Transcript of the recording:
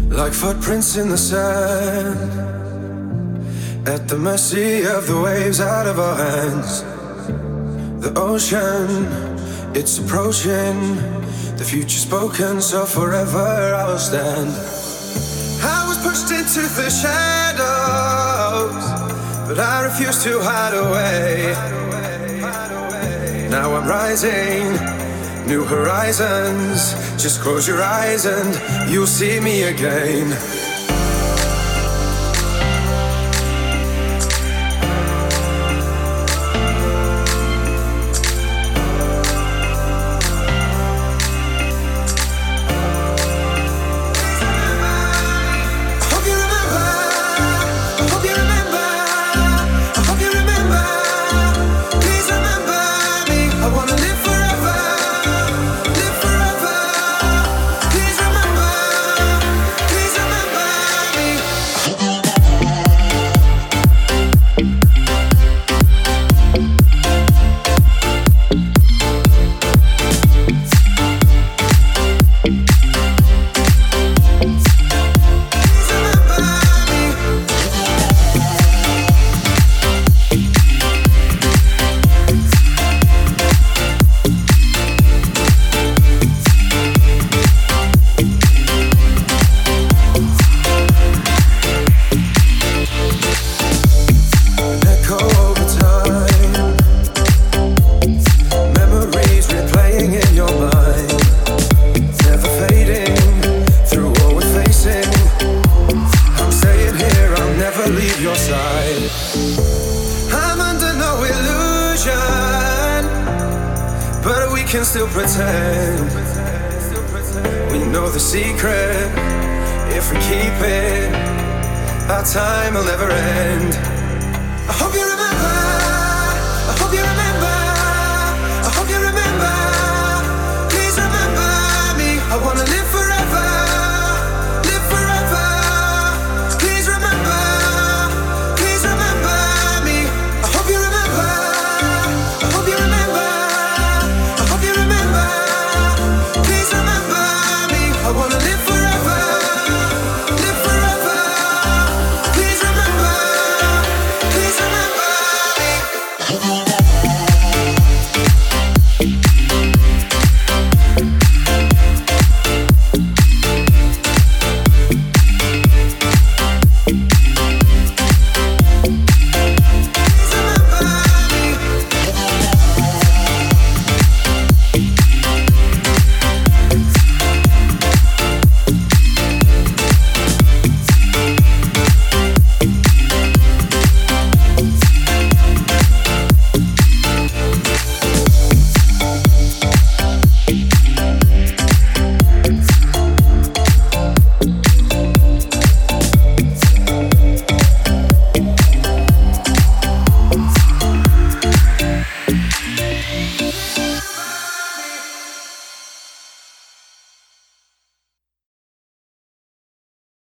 like footprints in the sand, at the mercy of the waves out of our hands. The ocean, it's approaching, the future spoken, so forever I will stand. I was pushed into the shadows, but I refuse to hide away. Now I'm rising, new horizons. Just close your eyes and you'll see me again. Can still pretend we know the secret. If we keep it, our time will never end. I hope you remember.